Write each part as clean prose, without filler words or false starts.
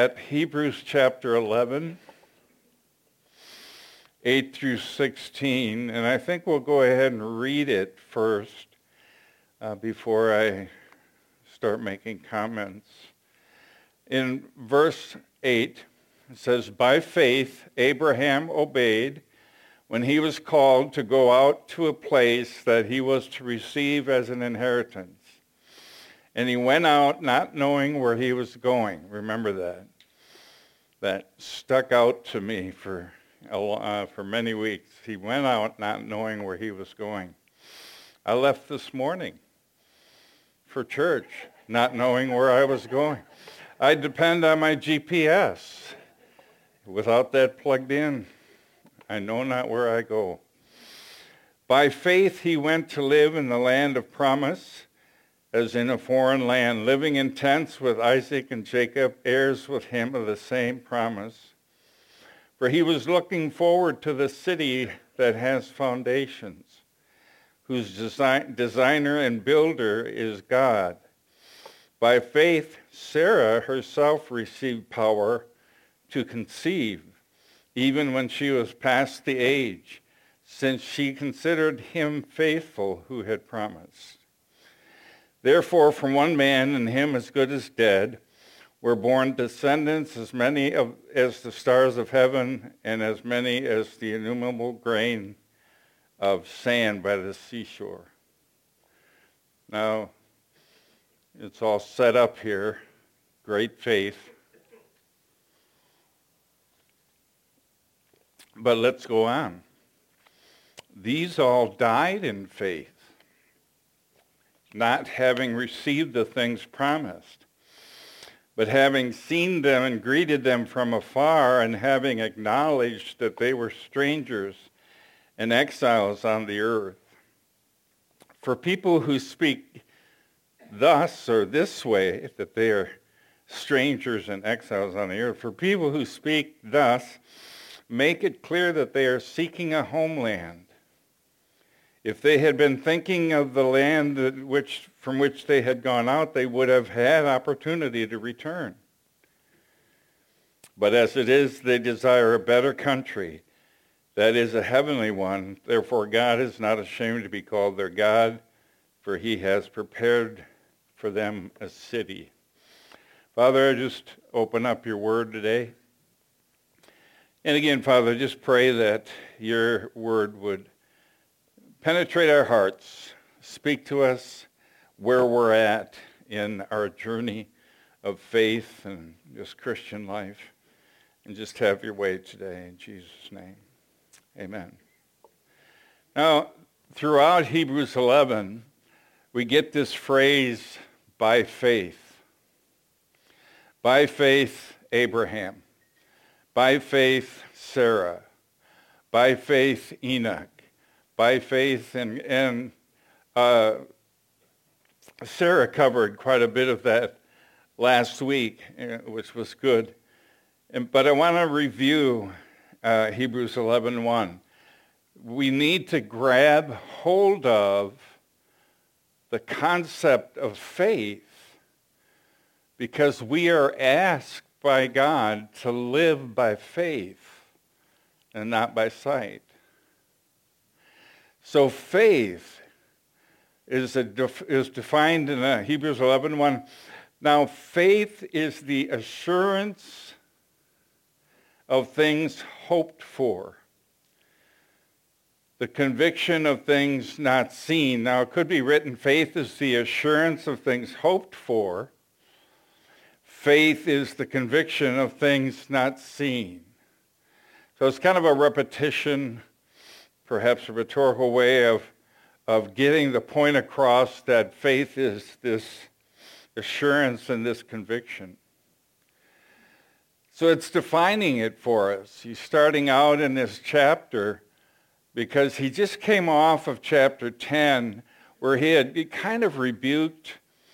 at Hebrews chapter 11, 8 through 16, and I think we'll go ahead and read it first before I start making comments. In verse 8, it says, "By faith Abraham obeyed when he was called to go out to a place that he was to receive as an inheritance. And he went out not knowing where he was going." Remember that. That stuck out to me for many weeks. He went out not knowing where he was going. I left this morning for church not knowing where I was going. I depend on my GPS. Without that plugged in, I know not where I go. By faith he went to live in the land of promise, as in a foreign land, living in tents with Isaac and Jacob, heirs with him of the same promise. For he was looking forward to the city that has foundations, whose designer and builder is God. By faith, Sarah herself received power to conceive, even when she was past the age, since she considered him faithful who had promised. Therefore, from one man, and him as good as dead, were born descendants as many as the stars of heaven, and as many as the innumerable grain of sand by the seashore. Now, it's all set up here. Great faith. But let's go on. These all died in faith, not having received the things promised, but having seen them and greeted them from afar, and having acknowledged that they were strangers and exiles on the earth. For people who speak thus or this way, that they are strangers and exiles on the earth, for people who speak thus make it clear that they are seeking a homeland. If they had been thinking of the land from which they had gone out, they would have had opportunity to return. But as it is, they desire a better country, that is a heavenly one. Therefore, God is not ashamed to be called their God, for he has prepared for them a city. Father, I just open up your word today. And again, Father, just pray that your word would penetrate our hearts, speak to us where we're at in our journey of faith and just Christian life, and just have your way today in Jesus' name. Amen. Now, throughout Hebrews 11, we get this phrase, by faith. By faith, Abraham. By faith, Sarah. By faith, Enoch. By faith, and Sarah covered quite a bit of that last week, which was good. But I want to review Hebrews 11:1. We need to grab hold of the concept of faith because we are asked by God to live by faith and not by sight. So faith is defined in Hebrews 11:1. Now, faith is the assurance of things hoped for, the conviction of things not seen. Now, it could be written, faith is the assurance of things hoped for. Faith is the conviction of things not seen. So it's kind of a repetition, perhaps a rhetorical way of getting the point across that faith is this assurance and this conviction. So it's defining it for us. He's starting out in this chapter because he just came off of chapter 10 where he kind of rebuked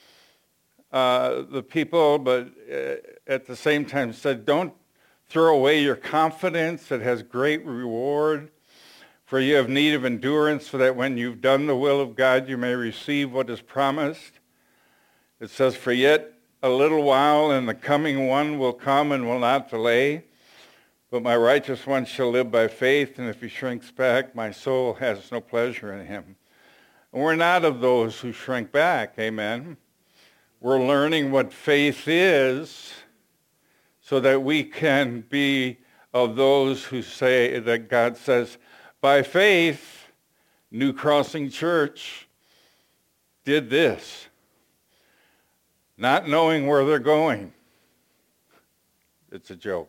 the people, but at the same time said, don't throw away your confidence. It has great reward. For you have need of endurance, so that when you've done the will of God, you may receive what is promised. It says, for yet a little while, and the coming one will come and will not delay. But my righteous one shall live by faith, and if he shrinks back, my soul has no pleasure in him. And we're not of those who shrink back, amen. We're learning what faith is so that we can be of those who say that God says, by faith, New Crossing Church did this, not knowing where they're going. It's a joke.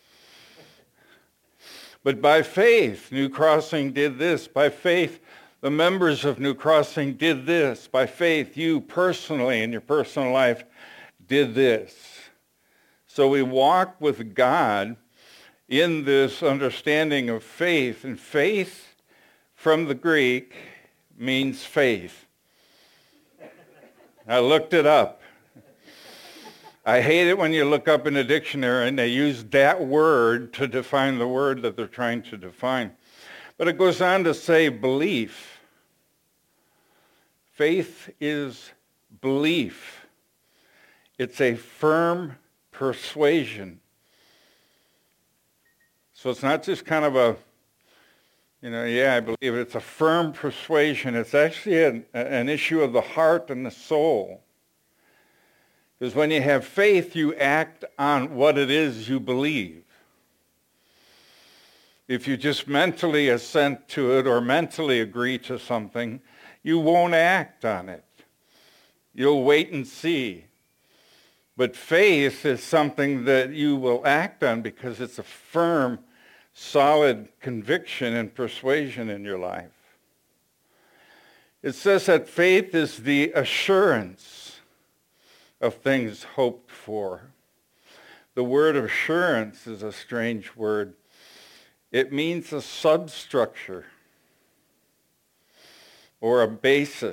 But by faith, New Crossing did this. By faith, the members of New Crossing did this. By faith, you personally in your personal life did this. So we walk with God in this understanding of faith. And faith from the Greek means faith. I looked it up. I hate it when you look up in a dictionary and they use that word to define the word that they're trying to define. But it goes on to say belief. Faith is belief. It's a firm persuasion. So it's not just kind of a, I believe it. It's a firm persuasion. It's actually an issue of the heart and the soul. Because when you have faith, you act on what it is you believe. If you just mentally assent to it or mentally agree to something, you won't act on it. You'll wait and see. But faith is something that you will act on because it's a firm, solid conviction and persuasion in your life. It says that faith is the assurance of things hoped for. The word assurance is a strange word. It means a substructure or a basis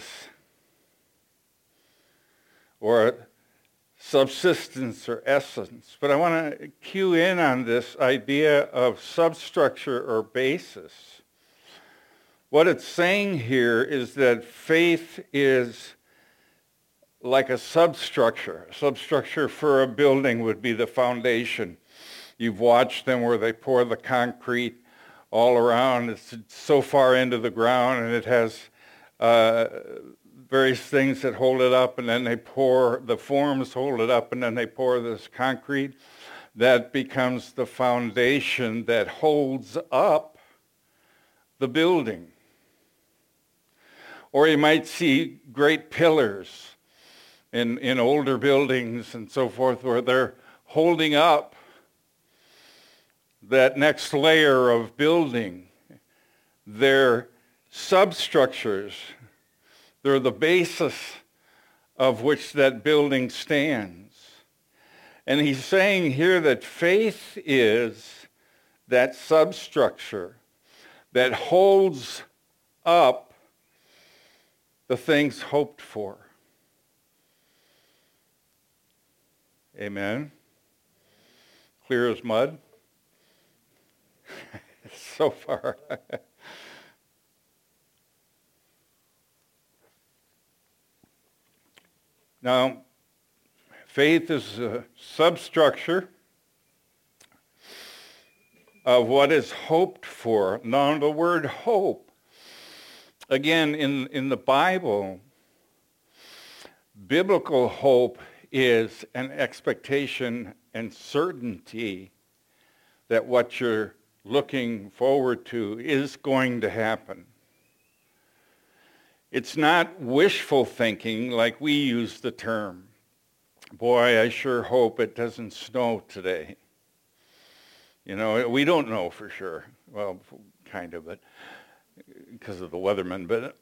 or a subsistence or essence. But I want to cue in on this idea of substructure or basis. What it's saying here is that faith is like a substructure. A substructure for a building would be the foundation. You've watched them where they pour the concrete all around. It's so far into the ground, and it has various things that hold it up, and then they pour, the forms hold it up, and then they pour this concrete. That becomes the foundation that holds up the building. Or you might see great pillars in older buildings and so forth where they're holding up that next layer of building. They're substructures. They're the basis of which that building stands. And he's saying here that faith is that substructure that holds up the things hoped for. Amen. Clear as mud. So far. Now, faith is a substructure of what is hoped for. Now, the word hope, again, in the Bible, biblical hope is an expectation and certainty that what you're looking forward to is going to happen. It's not wishful thinking like we use the term. Boy, I sure hope it doesn't snow today. We don't know for sure. Well, kind of, but because of the weathermen. But,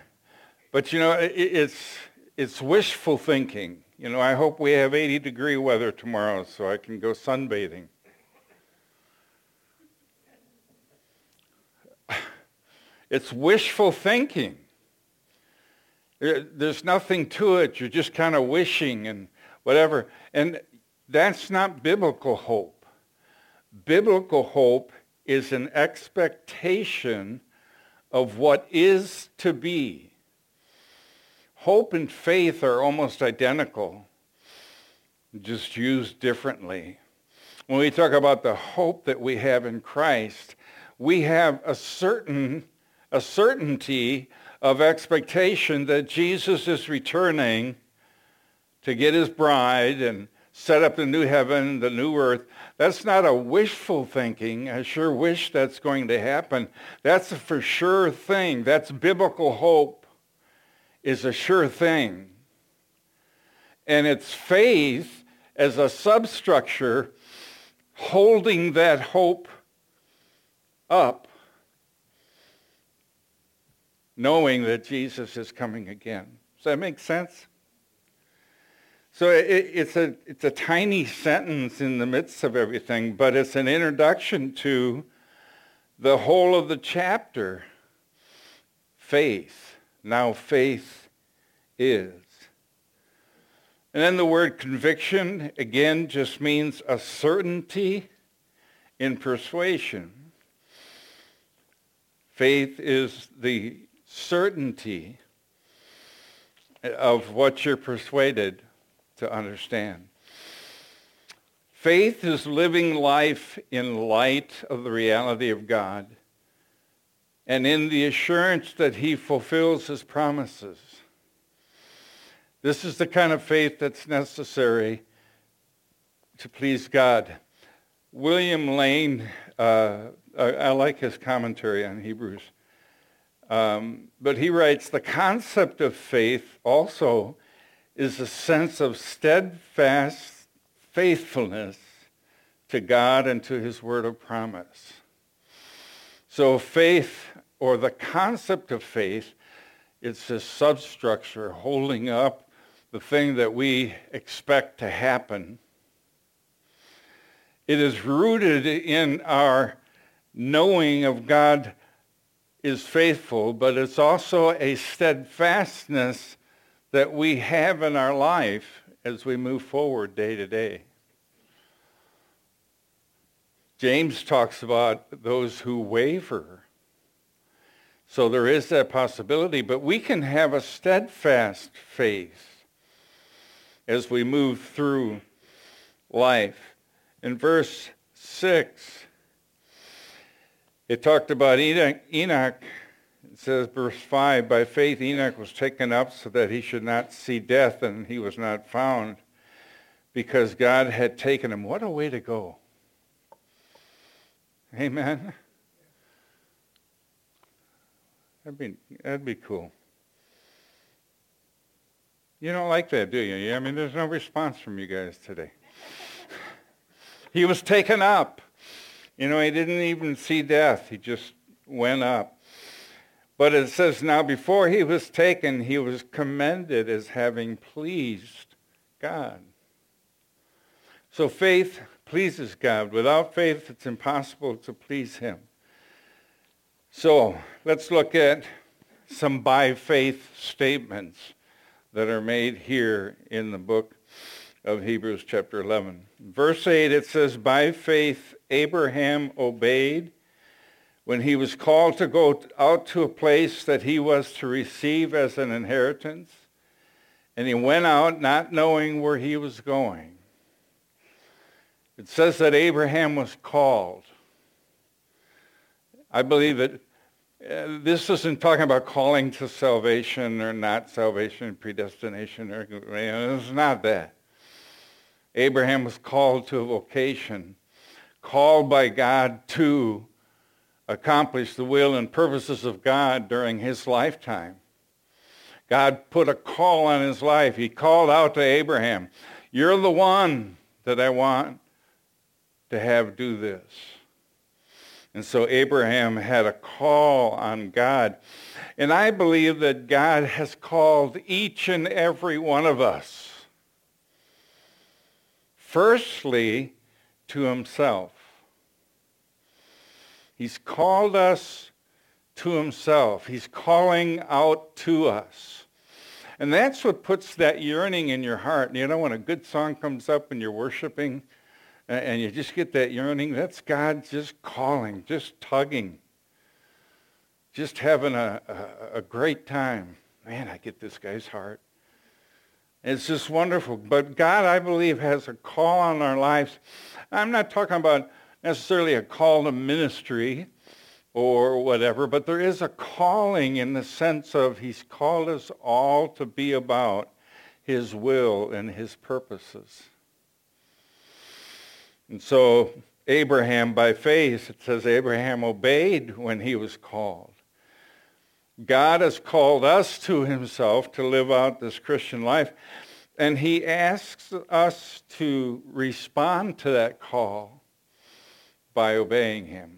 it's wishful thinking. I hope we have 80-degree weather tomorrow so I can go sunbathing. It's wishful thinking. There's nothing to it. You're just kind of wishing and whatever. And that's not biblical hope. Biblical hope is an expectation of what is to be. Hope and faith are almost identical. just used differently. When we talk about the hope that we have in Christ, we have a certainty of expectation that Jesus is returning to get his bride and set up the new heaven, the new earth. That's not a wishful thinking. I sure wish that's going to happen. That's a for sure thing. That's biblical hope is a sure thing. And it's faith as a substructure holding that hope up, knowing that Jesus is coming again. Does that make sense? So it's a tiny sentence in the midst of everything, but it's an introduction to the whole of the chapter. Faith. Now faith is. And then the word conviction, again, just means a certainty in persuasion. Faith is the certainty of what you're persuaded to understand. Faith is living life in light of the reality of God and in the assurance that he fulfills his promises. This is the kind of faith that's necessary to please God. William Lane, I like his commentary on Hebrews, but he writes, the concept of faith also is a sense of steadfast faithfulness to God and to his word of promise. So faith, or the concept of faith, it's a substructure holding up the thing that we expect to happen. It is rooted in our knowing of God is faithful, but it's also a steadfastness that we have in our life as we move forward day to day. James talks about those who waver. So there is that possibility, but we can have a steadfast faith as we move through life. In verse 6, it talked about Enoch. It says, verse 5, by faith Enoch was taken up so that he should not see death, and he was not found because God had taken him. What a way to go. Amen. That'd be cool. You don't like that, do you? I mean, there's no response from you guys today. He was taken up. You know, he didn't even see death. He just went up. But it says, now before he was taken, he was commended as having pleased God. So faith pleases God. Without faith, it's impossible to please him. So let's look at some by faith statements that are made here in the book of Hebrews chapter 11. Verse 8, it says, by faith Abraham obeyed when he was called to go out to a place that he was to receive as an inheritance, and he went out not knowing where he was going. It says that Abraham was called. I believe that this isn't talking about calling to salvation or not salvation, predestination, or it's not that. Abraham was called to a vocation, called by God to accomplish the will and purposes of God during his lifetime. God put a call on his life. He called out to Abraham, you're the one that I want to have do this. And so Abraham had a call on God. And I believe that God has called each and every one of us, firstly, to himself. He's called us to himself. He's calling out to us. And that's what puts that yearning in your heart. You know, when a good song comes up and you're worshiping and you just get that yearning, that's God just calling, just tugging, just having a great time. Man, I get this guy's heart. It's just wonderful. But God, I believe, has a call on our lives. I'm not talking about necessarily a call to ministry or whatever, but there is a calling in the sense of he's called us all to be about his will and his purposes. And so Abraham, by faith, it says Abraham obeyed when he was called. God has called us to himself to live out this Christian life, and he asks us to respond to that call by obeying him.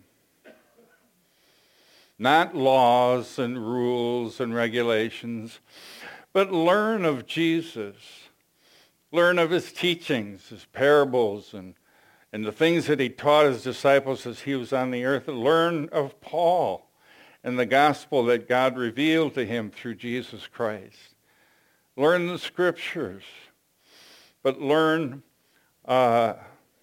Not laws and rules and regulations, but learn of Jesus. Learn of his teachings, his parables, and the things that he taught his disciples as he was on the earth. Learn of Paul and the gospel that God revealed to him through Jesus Christ. Learn the scriptures, but learn, and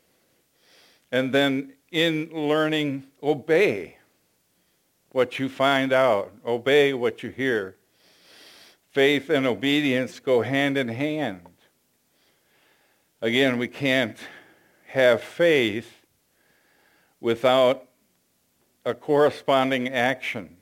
then in learning, obey what you find out. Obey what you hear. Faith and obedience go hand in hand. Again, we can't have faith without a corresponding action.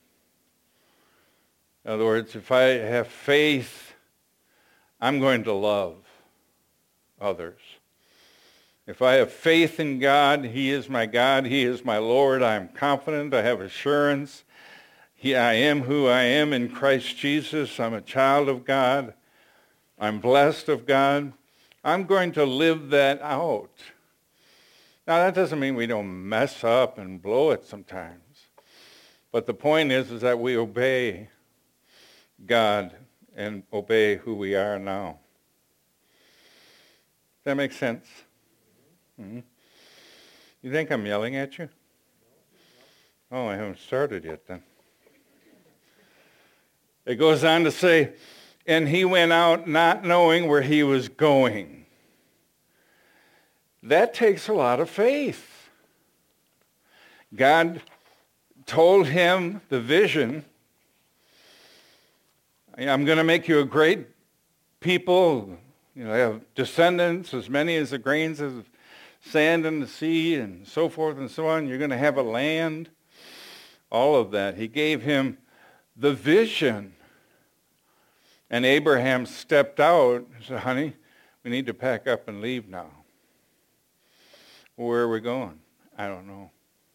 In other words, if I have faith, I'm going to love others. If I have faith in God, he is my God, he is my Lord, I am confident, I have assurance. I am who I am in Christ Jesus. I'm a child of God. I'm blessed of God. I'm going to live that out. Now, that doesn't mean we don't mess up and blow it sometimes. But the point is that we obey God and obey who we are now. Does that make sense? Mm-hmm. You think I'm yelling at you? Oh, I haven't started yet then. It goes on to say, and he went out not knowing where he was going. That takes a lot of faith. God told him the vision. I'm going to make you a great people. You know, have descendants as many as the grains of sand in the sea and so forth and so on. You're going to have a land. All of that. He gave him the vision. And Abraham stepped out and said, honey, we need to pack up and leave now. Where are we going? I don't know.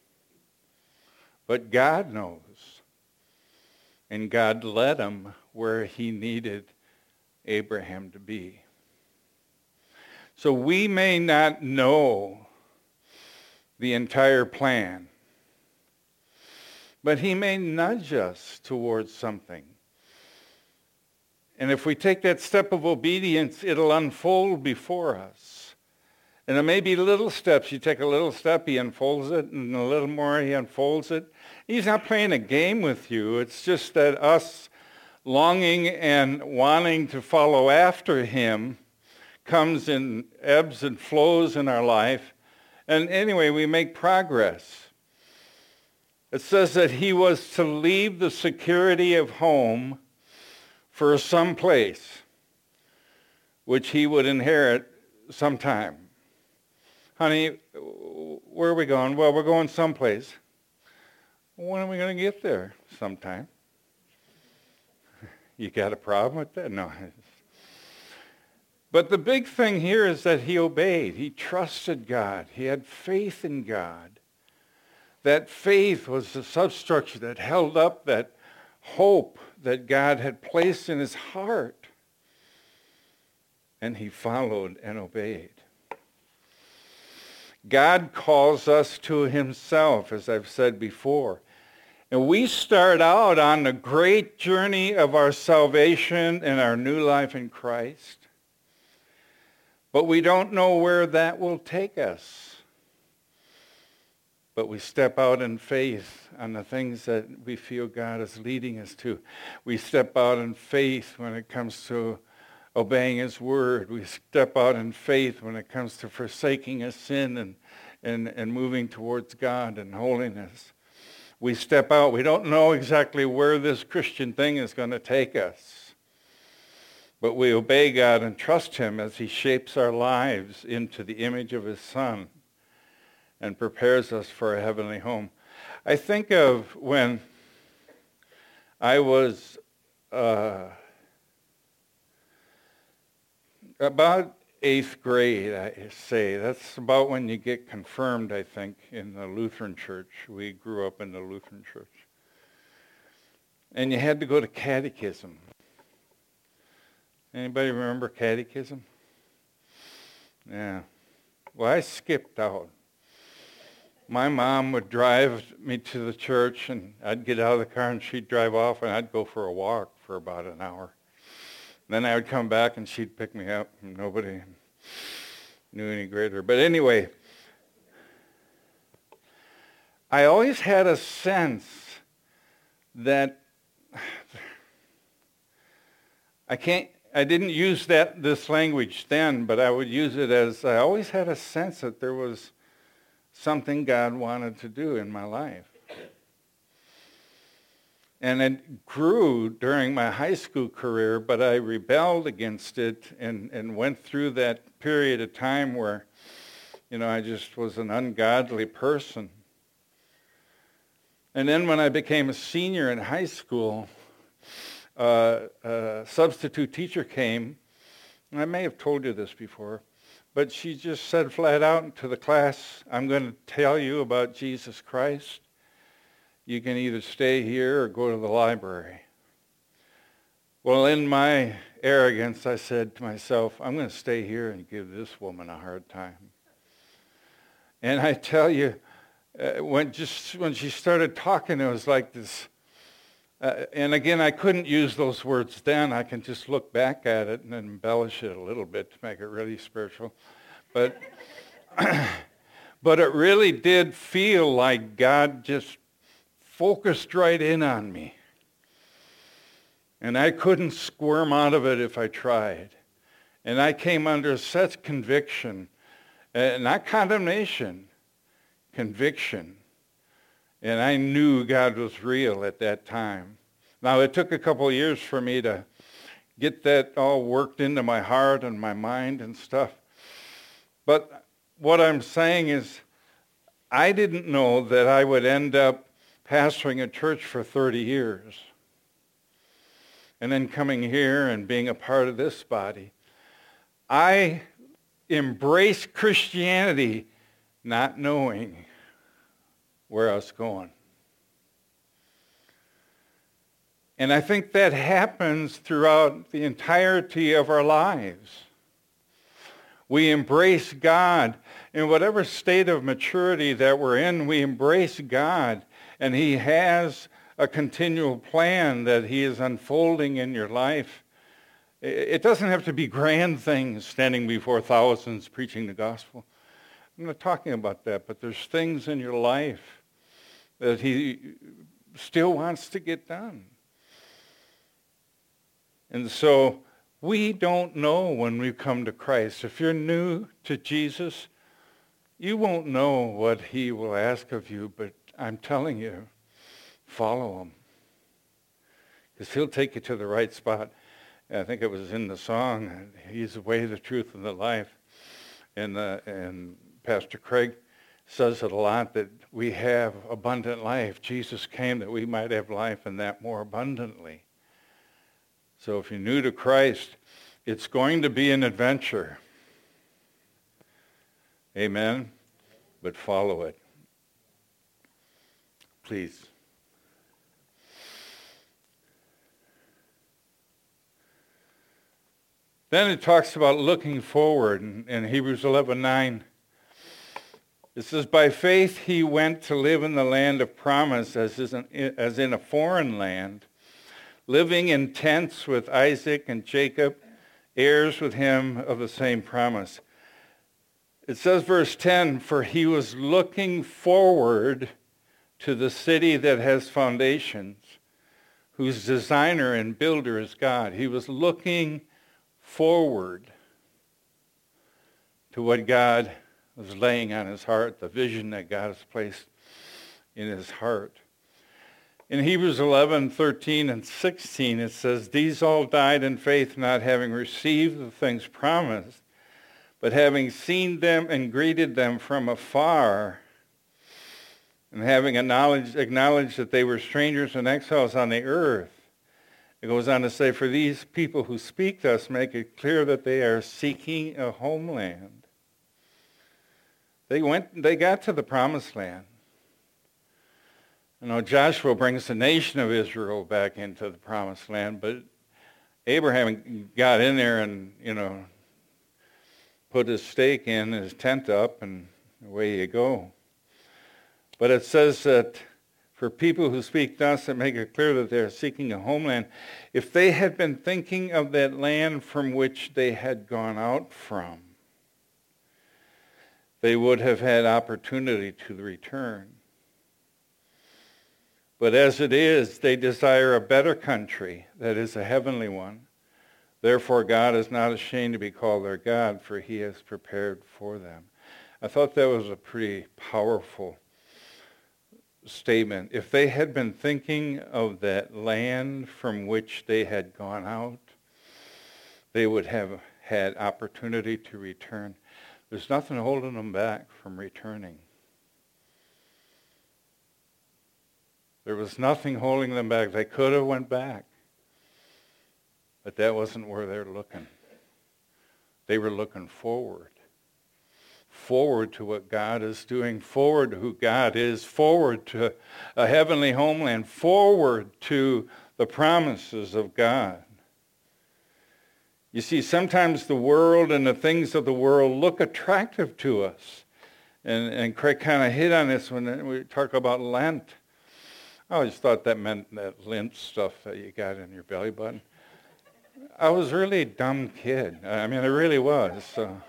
But God knows. And God led him where he needed Abraham to be. So we may not know the entire plan, but he may nudge us towards something. And if we take that step of obedience, it'll unfold before us. And it may be little steps. You take a little step, he unfolds it, and a little more, he unfolds it. He's not playing a game with you. It's just that us longing and wanting to follow after him comes in ebbs and flows in our life. And anyway, we make progress. It says that he was to leave the security of home for some place which he would inherit sometime. Honey, where are we going? Well, we're going someplace. When are we going to get there? Sometime. You got a problem with that? No. But the big thing here is that he obeyed. He trusted God. He had faith in God. That faith was the substructure that held up that hope that God had placed in his heart. And he followed and obeyed. God calls us to himself, as I've said before. And we start out on the great journey of our salvation and our new life in Christ. But we don't know where that will take us. But we step out in faith on the things that we feel God is leading us to. We step out in faith when it comes to obeying his word. We step out in faith when it comes to forsaking a sin and moving towards God and holiness. We step out. We don't know exactly where this Christian thing is going to take us. but we obey God and trust him as he shapes our lives into the image of his Son and prepares us for a heavenly home. I think of when I was about 8th grade, I say. That's about when you get confirmed, I think, in the Lutheran church. We grew up in the Lutheran church. And you had to go to catechism. Anybody remember catechism? Yeah. Well, I skipped out. My mom would drive me to the church, and I'd get out of the car, and she'd drive off, and I'd go for a walk for about an hour. Then I would come back, and she'd pick me up, and nobody knew any greater. But anyway, I always had a sense that I didn't use this language then, but I would use it as I always had a sense that there was something God wanted to do in my life. And it grew during my high school career, but I rebelled against it and went through that period of time where, I just was an ungodly person. And then when I became a senior in high school, a substitute teacher came, and I may have told you this before, but she just said flat out to the class, I'm going to tell you about Jesus Christ. You can either stay here or go to the library. Well, in my arrogance, I said to myself, I'm going to stay here and give this woman a hard time. And I tell you, when she started talking, it was like this. And again, I couldn't use those words then. I can just look back at it and embellish it a little bit to make it really spiritual. But, but it really did feel like God just focused right in on me. And I couldn't squirm out of it if I tried. And I came under such conviction, not condemnation, conviction. And I knew God was real at that time. Now, it took a couple of years for me to get that all worked into my heart and my mind and stuff. But what I'm saying is, I didn't know that I would end up pastoring a church for 30 years. And then coming here and being a part of this body. I embraced Christianity not knowing where I was going. And I think that happens throughout the entirety of our lives. We embrace God. In whatever state of maturity that we're in, we embrace God. And he has a continual plan that he is unfolding in your life. It doesn't have to be grand things, standing before thousands, preaching the gospel. I'm not talking about that, but there's things in your life that he still wants to get done. And so we don't know when we come to Christ. If you're new to Jesus, you won't know what he will ask of you, but I'm telling you, follow him. Because he'll take you to the right spot. I think it was in the song, he's the way, the truth, and the life. And Pastor Craig says it a lot, that we have abundant life. Jesus came that we might have life and that more abundantly. So if you're new to Christ, it's going to be an adventure. Amen? But follow it. Please. Then it talks about looking forward in Hebrews 11:9. It says, by faith he went to live in the land of promise as in a foreign land, living in tents with Isaac and Jacob, heirs with him of the same promise. It says, verse 10, for he was looking forward to the city that has foundations, whose designer and builder is God. He was looking forward to what God was laying on his heart, the vision that God has placed in his heart. In Hebrews 11, 13, and 16, it says, "These all died in faith, not having received the things promised, but having seen them and greeted them from afar, and having acknowledged that they were strangers and exiles on the earth." It goes on to say, "For these people who speak thus make it clear that they are seeking a homeland." They got to the promised land. You know, Joshua brings the nation of Israel back into the promised land, but Abraham got in there and, put his stake in, his tent up, and away you go. But it says that for people who speak thus, it make it clear that they're seeking a homeland. If they had been thinking of that land from which they had gone out from, they would have had opportunity to return. But as it is, they desire a better country, that is a heavenly one. Therefore, God is not ashamed to be called their God, for he has prepared for them. I thought that was a pretty powerful statement. If they had been thinking of that land from which they had gone out, they would have had opportunity to return. There's nothing holding them back from returning. There was nothing holding them back. They could have went back, but that wasn't where they're looking. They were looking forward to what God is doing, forward to who God is, forward to a heavenly homeland, forward to the promises of God. You see, sometimes the world and the things of the world look attractive to us. And Craig kind of hit on this when we talk about Lent. I always thought that meant that lint stuff that you got in your belly button. I was really a dumb kid. I mean, I really was.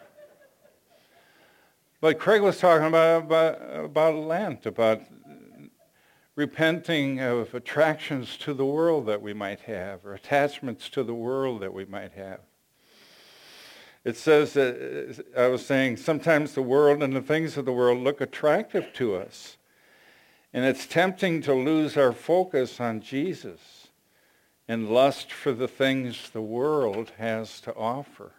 But Craig was talking about Lent, about repenting of attractions to the world that we might have, or attachments to the world that we might have. It says that, I was saying, sometimes the world and the things of the world look attractive to us. And it's tempting to lose our focus on Jesus and lust for the things the world has to offer.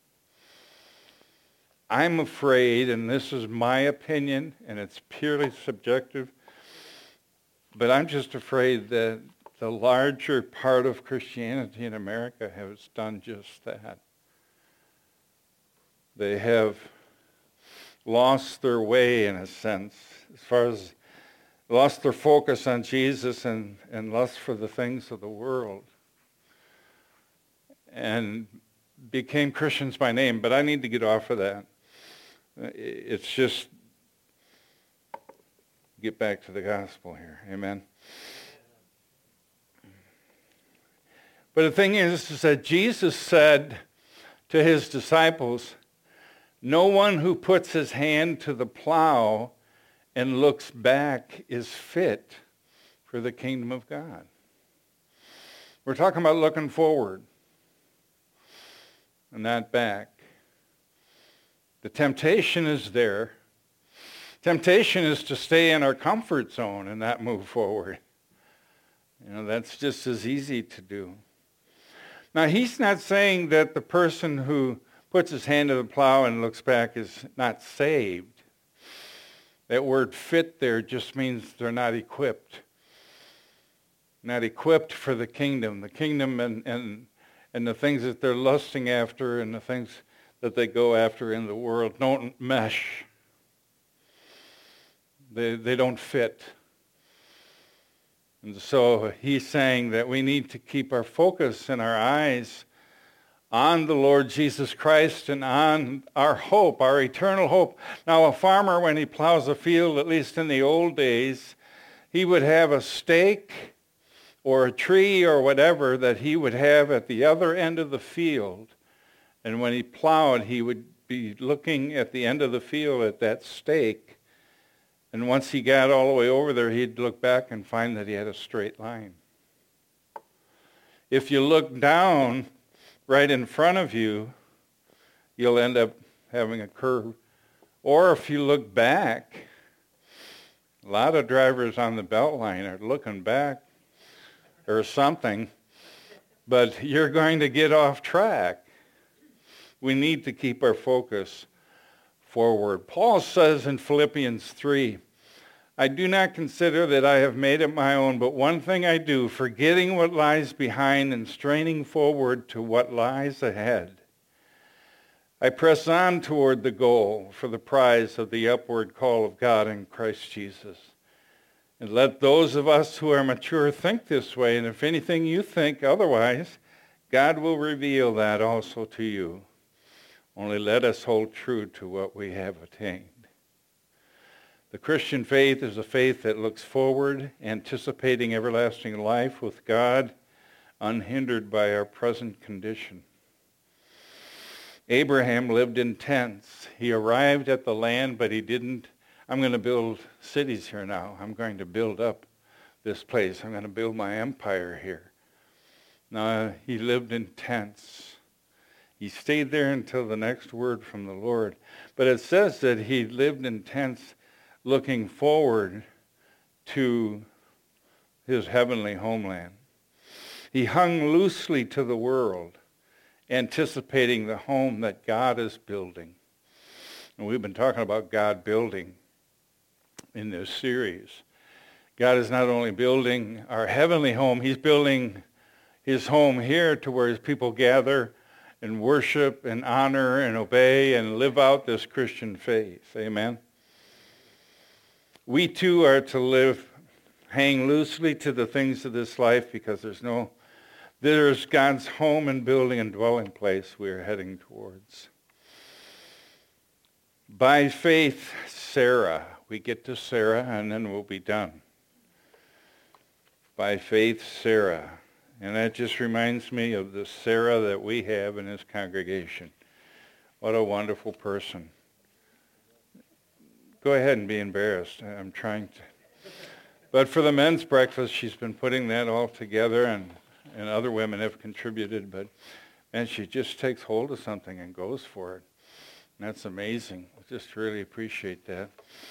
I'm afraid, and this is my opinion, and it's purely subjective, but I'm just afraid that the larger part of Christianity in America has done just that. They have lost their way, in a sense, as far as lost their focus on Jesus and lust for the things of the world, and became Christians by name. But I need to get off of that. It's just get back to the gospel here. Amen. But the thing is that Jesus said to his disciples, "No one who puts his hand to the plow and looks back is fit for the kingdom of God." We're talking about looking forward and not back. The temptation is there. Temptation is to stay in our comfort zone and not move forward. That's just as easy to do. Now, he's not saying that the person who puts his hand to the plow and looks back is not saved. That word fit there just means they're not equipped. Not equipped for the kingdom. The kingdom and the things that they're lusting after and the things that they go after in the world don't mesh. They don't fit. And so he's saying that we need to keep our focus and our eyes on the Lord Jesus Christ and on our hope, our eternal hope. Now, a farmer, when he plows a field, at least in the old days, he would have a stake or a tree or whatever that he would have at the other end of the field. And when he plowed, he would be looking at the end of the field at that stake. And once he got all the way over there, he'd look back and find that he had a straight line. If you look down right in front of you, you'll end up having a curve. Or if you look back, a lot of drivers on the Beltline are looking back or something, but you're going to get off track. We need to keep our focus forward. Paul says in Philippians 3, I do not consider that I have made it my own, but one thing I do, forgetting what lies behind and straining forward to what lies ahead. I press on toward the goal for the prize of the upward call of God in Christ Jesus. And let those of us who are mature think this way, and if anything you think otherwise, God will reveal that also to you. Only let us hold true to what we have attained. The Christian faith is a faith that looks forward, anticipating everlasting life with God, unhindered by our present condition. Abraham lived in tents. He arrived at the land, but he didn't, I'm going to build cities here now. I'm going to build up this place. I'm going to build my empire here. No, he lived in tents. He stayed there until the next word from the Lord. But it says that he lived in tents looking forward to his heavenly homeland. He hung loosely to the world, anticipating the home that God is building. And we've been talking about God building in this series. God is not only building our heavenly home, he's building his home here to where his people gather and worship and honor and obey and live out this Christian faith. Amen. We too are to hang loosely to the things of this life because there's God's home and building and dwelling place we are heading towards. By faith, Sarah. We get to Sarah and then we'll be done. By faith, Sarah. And that just reminds me of the Sarah that we have in this congregation. What a wonderful person. Go ahead and be embarrassed. I'm trying to. But for the men's breakfast, she's been putting that all together, and other women have contributed. And she just takes hold of something and goes for it. And that's amazing. I just really appreciate that.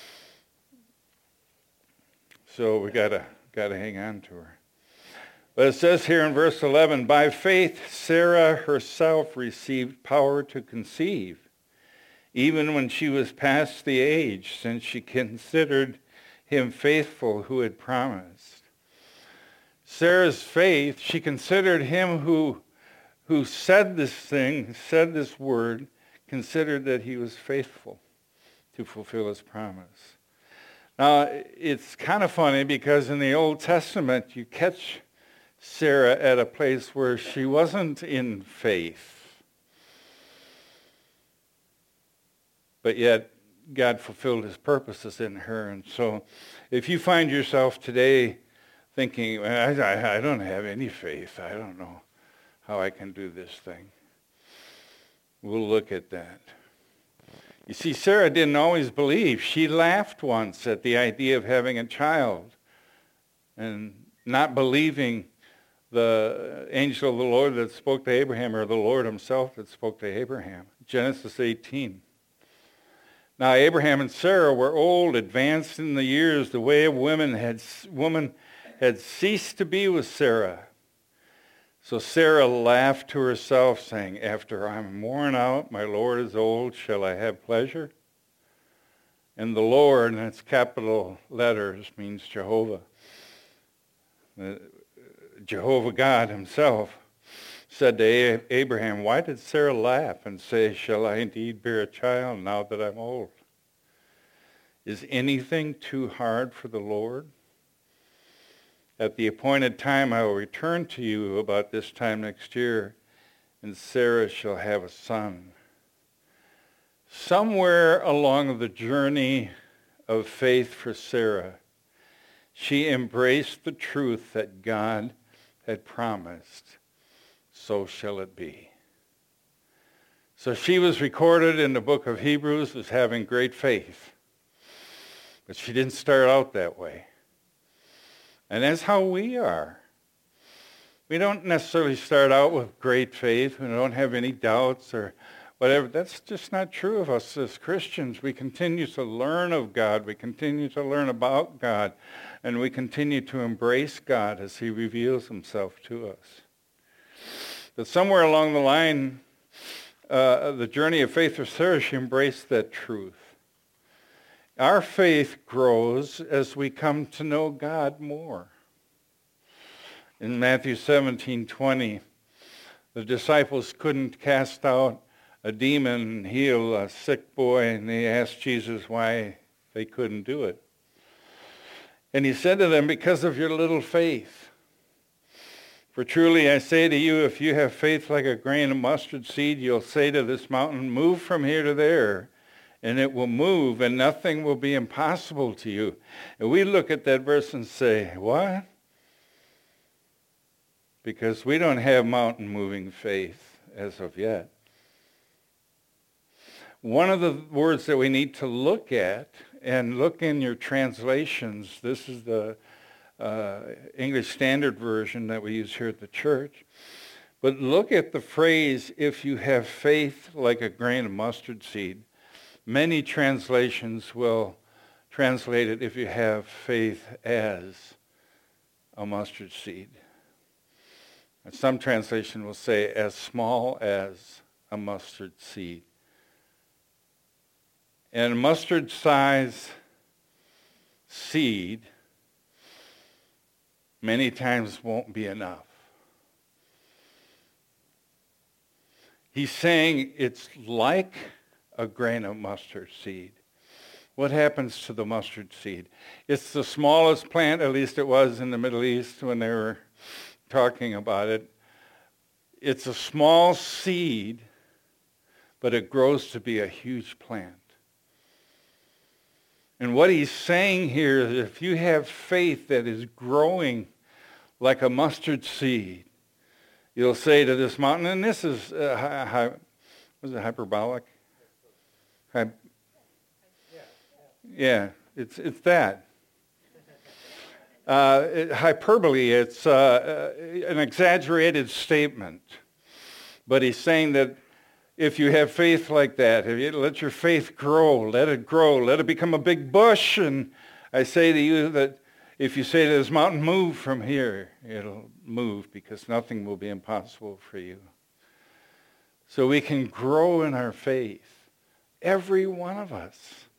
So we gotta hang on to her. But it says here in verse 11, by faith Sarah herself received power to conceive, even when she was past the age, since she considered him faithful who had promised. Sarah's faith, she considered him who said this thing, said this word, considered that he was faithful to fulfill his promise. Now, it's kind of funny because in the Old Testament, you catch Sarah at a place where she wasn't in faith. But yet, God fulfilled his purposes in her. And so, if you find yourself today thinking, I don't have any faith, I don't know how I can do this thing, we'll look at that. You see, Sarah didn't always believe. She laughed once at the idea of having a child and not believing the angel of the Lord that spoke to Abraham, or the Lord himself that spoke to Abraham. Genesis 18. Now Abraham and Sarah were old, advanced in the years. The way of woman had ceased to be with Sarah. So Sarah laughed to herself, saying, after I'm worn out, my Lord is old, shall I have pleasure? And the Lord, and it's capital letters, means Jehovah. Jehovah God himself said to Abraham, why did Sarah laugh and say, shall I indeed bear a child now that I'm old? Is anything too hard for the Lord? At the appointed time I will return to you about this time next year, and Sarah shall have a son. Somewhere along the journey of faith for Sarah, she embraced the truth that God had promised, so shall it be. So she was recorded in the book of Hebrews as having great faith. But she didn't start out that way. And that's how we are. We don't necessarily start out with great faith. We don't have any doubts, or whatever. That's just not true of us as Christians. We continue to learn of God. We continue to learn about God. And we continue to embrace God as he reveals himself to us. But somewhere along the line, the journey of faith research embraced that truth. Our faith grows as we come to know God more. In Matthew 17:20, the disciples couldn't cast out a demon and heal a sick boy, and they asked Jesus why they couldn't do it. And he said to them, because of your little faith. For truly I say to you, if you have faith like a grain of mustard seed, you'll say to this mountain, move from here to there, and it will move, and nothing will be impossible to you. And we look at that verse and say, what? Because we don't have mountain-moving faith as of yet. One of the words that we need to look at, and look in your translations, this is the English Standard Version that we use here at the church, but look at the phrase, if you have faith like a grain of mustard seed. Many translations will translate it, if you have faith as a mustard seed. And some translation will say, as small as a mustard seed. And a mustard size seed many times won't be enough. He's saying it's like a grain of mustard seed. What happens to the mustard seed? It's the smallest plant, at least it was in the Middle East when they were talking about it. It's a small seed, but it grows to be a huge plant. And what he's saying here is if you have faith that is growing like a mustard seed, you'll say to this mountain, and this is, was it hyperbolic? Yeah, it's that. Hyperbole, it's an exaggerated statement. But he's saying that if you have faith like that, if you let your faith grow, let it become a big bush. And I say to you that if you say to this mountain, move from here, it'll move because nothing will be impossible for you. So we can grow in our faith, every one of us.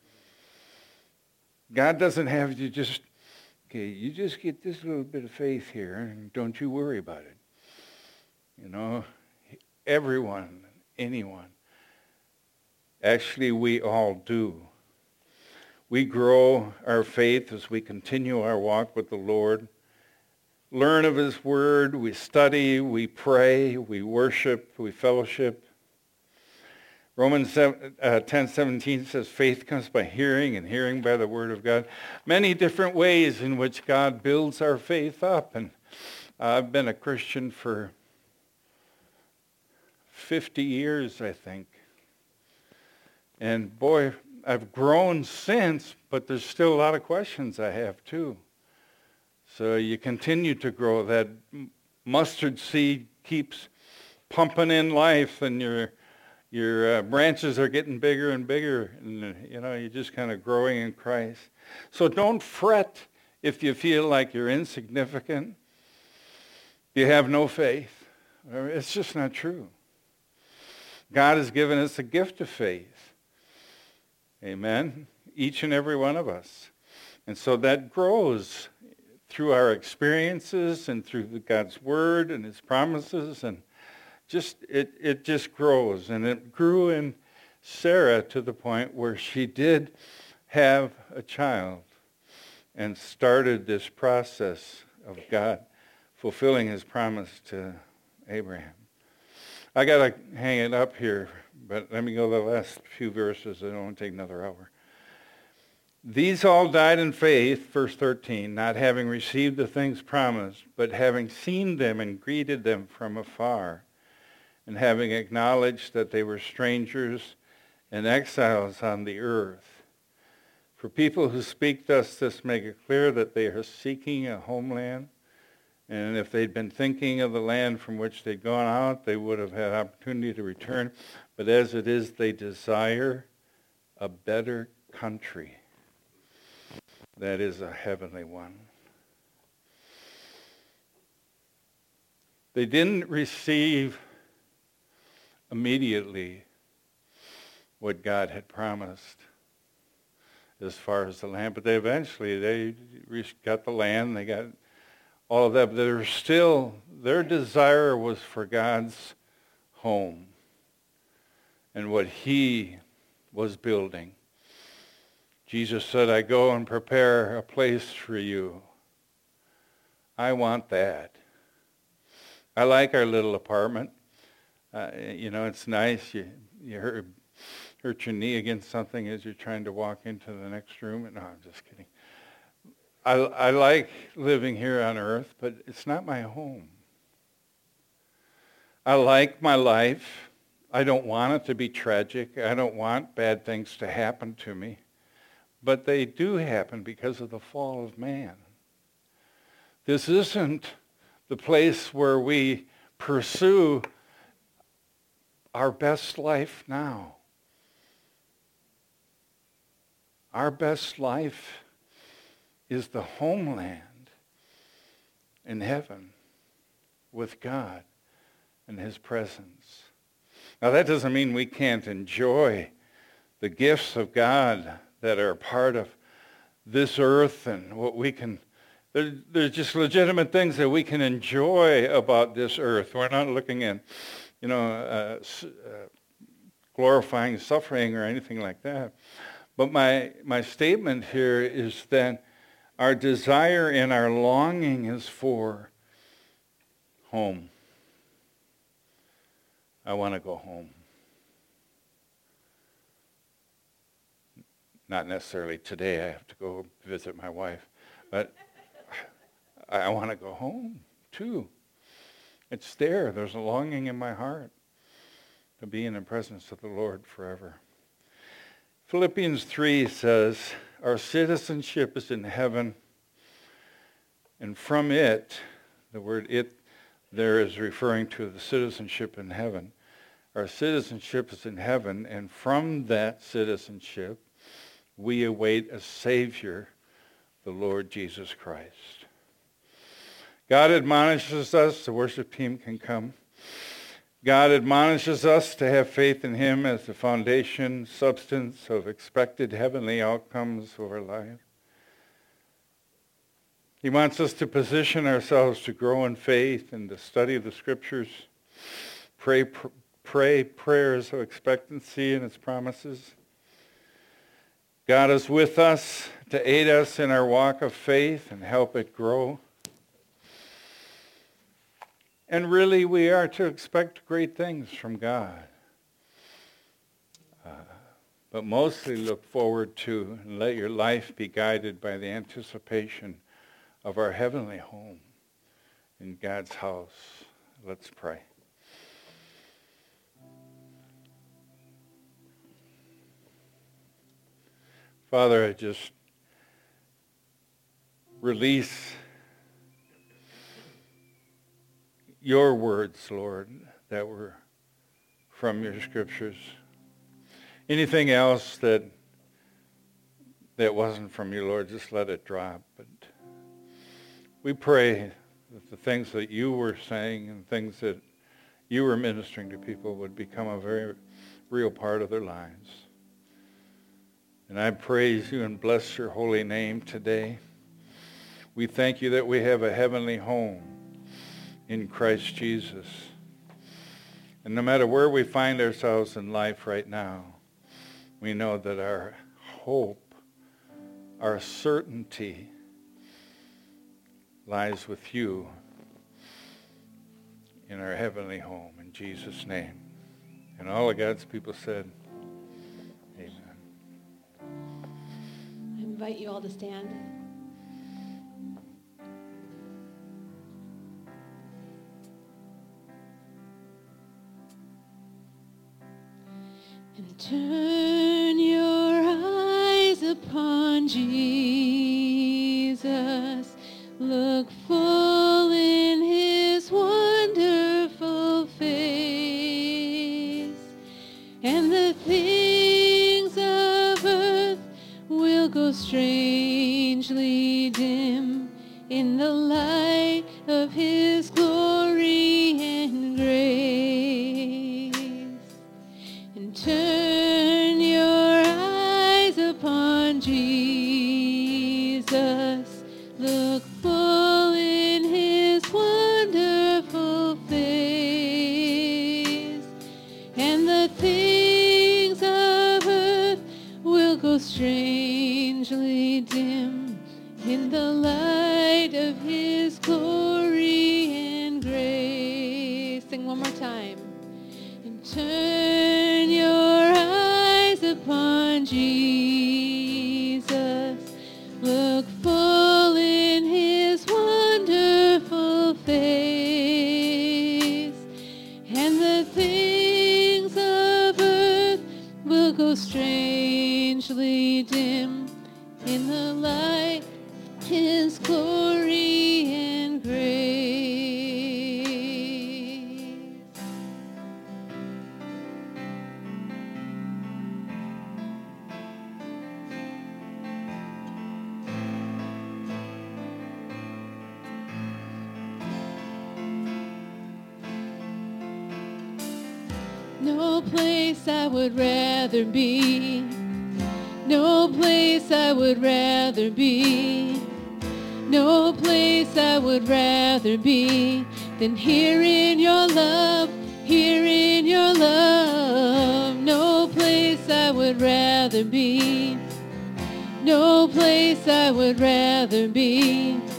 God doesn't have you just, okay, you just get this little bit of faith here and don't you worry about it. You know, everyone, anyone. Actually, we all do. We grow our faith as we continue our walk with the Lord. Learn of his word, we study, we pray, we worship, we fellowship. Romans 10:17 says faith comes by hearing and hearing by the word of God. Many different ways in which God builds our faith up. And I've been a Christian for 50 years, I think. And boy, I've grown since, but there's still a lot of questions I have too. So you continue to grow. That mustard seed keeps pumping in life, and your branches are getting bigger and bigger, and you're just kind of growing in Christ. So don't fret if you feel like you're insignificant. You have no faith. It's just not true. God has given us a gift of faith. Amen. Each and every one of us. And so that grows through our experiences and through God's word and his promises, and it just grows. And it grew in Sarah to the point where she did have a child and started this process of God fulfilling his promise to Abraham. I got to hang it up here, but let me go to the last few verses. I don't want to take another hour. These all died in faith, verse 13, not having received the things promised, but having seen them and greeted them from afar, and having acknowledged that they were strangers and exiles on the earth. For people who speak thus, this make it clear that they are seeking a homeland. And if they'd been thinking of the land from which they'd gone out, they would have had opportunity to return. But as it is, they desire a better country. That is a heavenly one. They didn't receive immediately what God had promised as far as the land, but they got the land, they got all of that, but their desire was for God's home and what he was building. Jesus said, I go and prepare a place for you. I want that. I like our little apartment. It's nice. You hurt your knee against something as you're trying to walk into the next room. No, I'm just kidding. I like living here on earth, but it's not my home. I like my life. I don't want it to be tragic. I don't want bad things to happen to me. But they do happen because of the fall of man. This isn't the place where we pursue our best life now. Our best life is the homeland in heaven with God and his presence. Now that doesn't mean we can't enjoy the gifts of God that are part of this earth and what we can, there's just legitimate things that we can enjoy about this earth. We're not looking at, glorifying suffering or anything like that. But my statement here is that our desire and our longing is for home. I want to go home. Not necessarily today. I have to go visit my wife. But I want to go home, too. It's there. There's a longing in my heart to be in the presence of the Lord forever. Philippians 3 says, our citizenship is in heaven, and from it, the word it there is referring to the citizenship in heaven. Our citizenship is in heaven, and from that citizenship, we await a Savior, the Lord Jesus Christ. God admonishes us, the worship team can come. God admonishes us to have faith in him as the foundation, substance of expected heavenly outcomes of our life. He wants us to position ourselves to grow in faith and to study the scriptures, pray prayers of expectancy in its promises. God is with us to aid us in our walk of faith and help it grow. And really, we are to expect great things from God. But mostly look forward to and let your life be guided by the anticipation of our heavenly home in God's house. Let's pray. Father, I just release your words, Lord, that were from your scriptures. Anything else that wasn't from you, Lord, just let it drop. But we pray that the things that you were saying and things that you were ministering to people would become a very real part of their lives. And I praise you and bless your holy name today. We thank you that we have a heavenly home in Christ Jesus. And no matter where we find ourselves in life right now, we know that our hope, our certainty lies with you in our heavenly home, in Jesus' name. And all of God's people said, amen. I invite you all to stand. And turn your eyes upon Jesus. Look full in strangely dim in the light of his glory and grace. And turn your eyes upon Jesus. Look full in his wonderful face, and the things of earth will go strangely dim in the light of his glory and grace. Sing one more time. And turn your eyes upon Jesus. Look full in his wonderful face, and the things of earth will go strangely dim in the light of his glory and grace. No place I would rather be. No place I would rather be. No place I would rather be than here in your love, here in your love. No place I would rather be. No place I would rather be